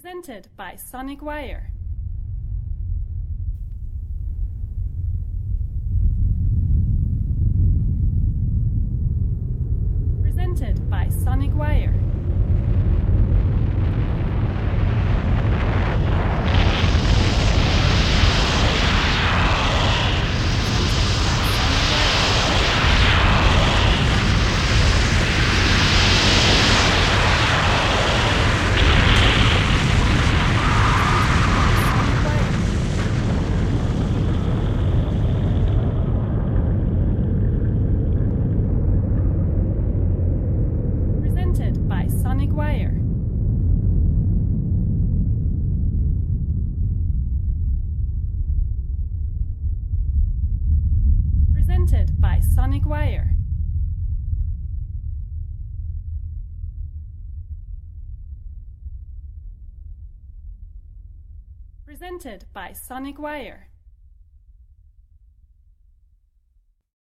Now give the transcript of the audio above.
Presented by Sonic Wire. Presented by Sonic Wire. Presented by Sonic Wire. Presented by Sonic Wire. Presented by Sonic Wire.